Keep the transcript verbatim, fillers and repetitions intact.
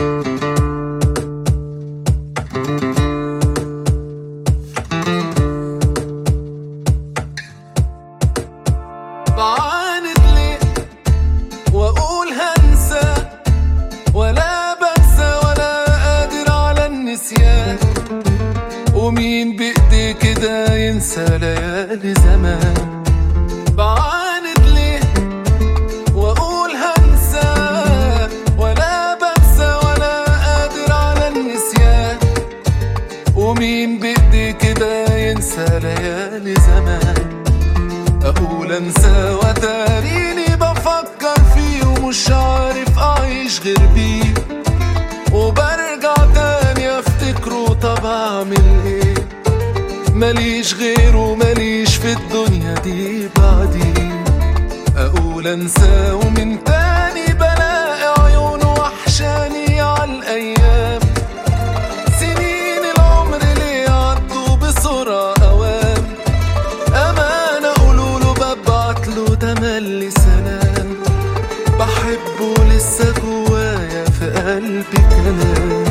بعاند ليه واقول هنسى، ولا بنسى ولا قادر على النسيان. ومين بإيديه كده ينسى ليالي زمان؟ بعاند ليه واقول هنسى، ولا بنسى ولا قادر على النسيان. ومين بإيديه كده ينسى ليالي زمان؟ اقول انسى وتاريني بفكر فيه، ومش عارف اعيش غير بيه. وبرجع تاني افتكره، طب اعمل ايه؟ ماليش غيره، ماليش في الدنيا دي بعديه. اقول انسى ومن تاني بلاقي عيونه وحشاني عالايام. سنين العمر ليه عدوا بسرعة اوام. امانة قولوله ببعتله تملي سلام، بحبه لسه جوايا في قلبي كلام.